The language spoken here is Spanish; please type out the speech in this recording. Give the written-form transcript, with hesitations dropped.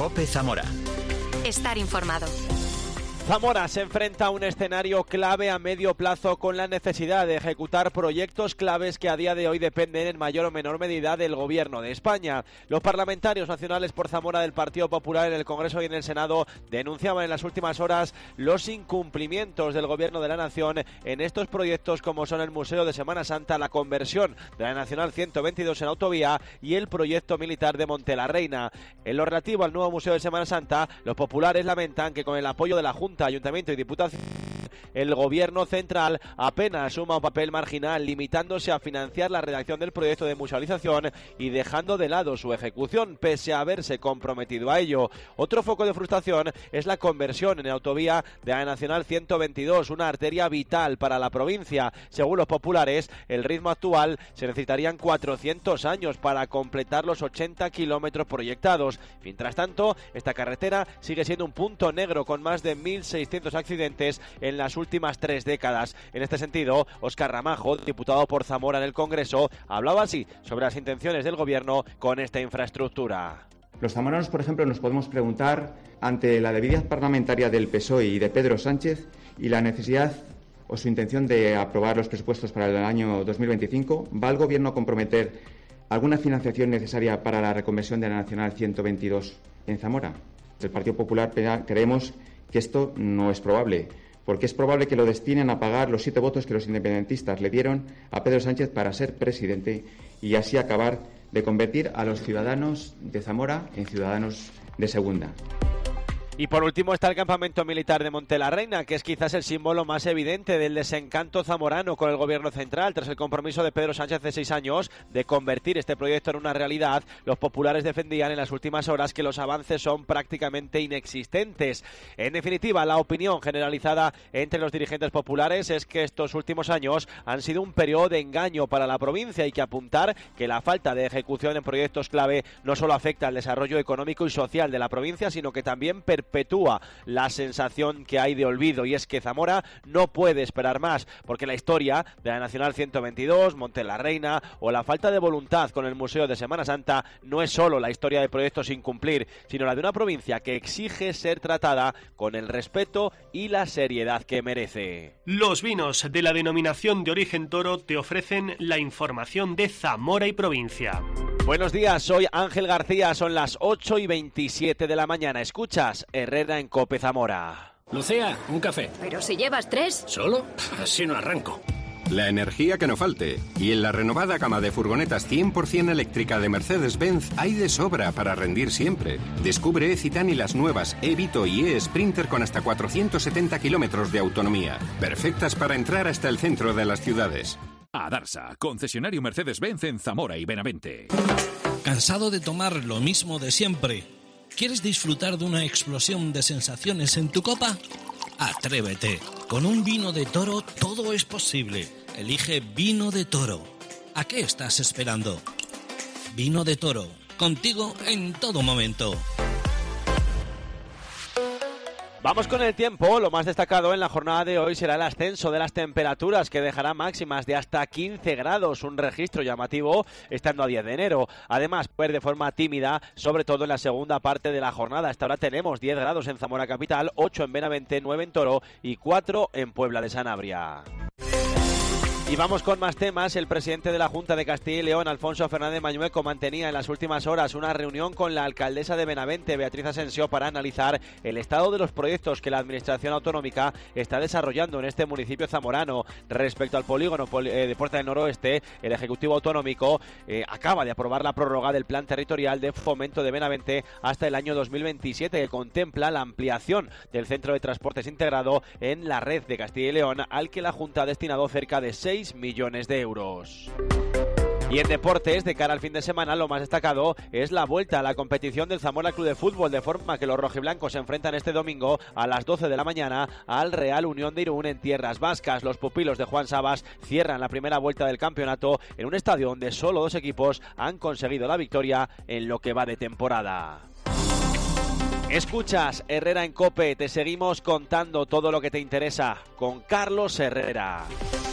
COPE Zamora. Estar informado. Zamora se enfrenta a un escenario clave a medio plazo con la necesidad de ejecutar proyectos claves que a día de hoy dependen en mayor o menor medida del Gobierno de España. Los parlamentarios nacionales por Zamora del Partido Popular en el Congreso y en el Senado denunciaban en las últimas horas los incumplimientos del Gobierno de la Nación en estos proyectos como son el Museo de Semana Santa, la conversión de la Nacional 122 en autovía y el proyecto militar de Montelarreina. En lo relativo al nuevo Museo de Semana Santa, los populares lamentan que con el apoyo de la Junta, Ayuntamiento y Diputación, el Gobierno central apenas suma un papel marginal, limitándose a financiar la redacción del proyecto de musealización y dejando de lado su ejecución, pese a haberse comprometido a ello. Otro foco de frustración es la conversión en autovía de la Nacional 122, una arteria vital para la provincia. Según los populares, el ritmo actual se necesitarían 400 años para completar los 80 kilómetros proyectados. Mientras tanto, esta carretera sigue siendo un punto negro con más de 1.600 accidentes en las últimas 3 décadas. En este sentido, Óscar Ramajo, diputado por Zamora en el Congreso, hablaba así sobre las intenciones del Gobierno con esta infraestructura. Los zamoranos, por ejemplo, nos podemos preguntar, ante la debilidad parlamentaria del PSOE y de Pedro Sánchez y la necesidad o su intención de aprobar los presupuestos para el año 2025, ¿va el Gobierno a comprometer alguna financiación necesaria para la reconversión de la Nacional 122 en Zamora? Desde el Partido Popular creemos que esto no es probable, porque es probable que lo destinen a pagar los 7 votos que los independentistas le dieron a Pedro Sánchez para ser presidente y así acabar de convertir a los ciudadanos de Zamora en ciudadanos de segunda. Y por último está el campamento militar de Montelarreina, que es quizás el símbolo más evidente del desencanto zamorano con el Gobierno central. Tras el compromiso de Pedro Sánchez de 6 años de convertir este proyecto en una realidad, los populares defendían en las últimas horas que los avances son prácticamente inexistentes. En definitiva, la opinión generalizada entre los dirigentes populares es que estos últimos años han sido un periodo de engaño para la provincia y que apuntar que la falta de ejecución en proyectos clave no solo afecta al desarrollo económico y social de la provincia, sino que también perpetúa la sensación que hay de olvido, y es que Zamora no puede esperar más, porque la historia de la Nacional 122, Montelarreina o la falta de voluntad con el Museo de Semana Santa no es solo la historia de proyectos sin cumplir, sino la de una provincia que exige ser tratada con el respeto y la seriedad que merece. Los vinos de la denominación de origen Toro te ofrecen la información de Zamora y provincia. Buenos días, soy Ángel García, son las 8:27 de la mañana. Escuchas Herrera en COPE Zamora. Lucía, un café. Pero si llevas 3. ¿Solo? Así no arranco. La energía que no falte. Y en la renovada gama de furgonetas 100% eléctrica de Mercedes-Benz hay de sobra para rendir siempre. Descubre e-Citan y las nuevas e-Vito y e-Sprinter con hasta 470 kilómetros de autonomía. Perfectas para entrar hasta el centro de las ciudades. Adarsa, concesionario Mercedes-Benz en Zamora y Benavente. ¿Cansado de tomar lo mismo de siempre? ¿Quieres disfrutar de una explosión de sensaciones en tu copa? Atrévete. Con un vino de Toro todo es posible. Elige Vino de Toro. ¿A qué estás esperando? Vino de Toro, contigo en todo momento. Vamos con el tiempo. Lo más destacado en la jornada de hoy será el ascenso de las temperaturas, que dejará máximas de hasta 15 grados, un registro llamativo estando a 10 de enero. Además, pues de forma tímida, sobre todo en la segunda parte de la jornada. Hasta ahora tenemos 10 grados en Zamora capital, 8 en Benavente, 9 en Toro y 4 en Puebla de Sanabria. Y vamos con más temas. El presidente de la Junta de Castilla y León, Alfonso Fernández Mañueco, mantenía en las últimas horas una reunión con la alcaldesa de Benavente, Beatriz Asensio, para analizar el estado de los proyectos que la administración autonómica está desarrollando en este municipio zamorano. Respecto al polígono de Puerta del Noroeste, el Ejecutivo Autonómico acaba de aprobar la prórroga del Plan Territorial de Fomento de Benavente hasta el año 2027, que contempla la ampliación del centro de transportes integrado en la red de Castilla y León, al que la Junta ha destinado cerca de 6 millones de euros. Y en deportes, de cara al fin de semana, lo más destacado es la vuelta a la competición del Zamora Club de Fútbol, de forma que los rojiblancos se enfrentan este domingo a las 12 de la mañana al Real Unión de Irún en tierras vascas. Los pupilos de Juan Sabas cierran la primera vuelta del campeonato en un estadio donde solo 2 equipos han conseguido la victoria en lo que va de temporada. Escuchas Herrera en COPE, te seguimos contando todo lo que te interesa con Carlos Herrera.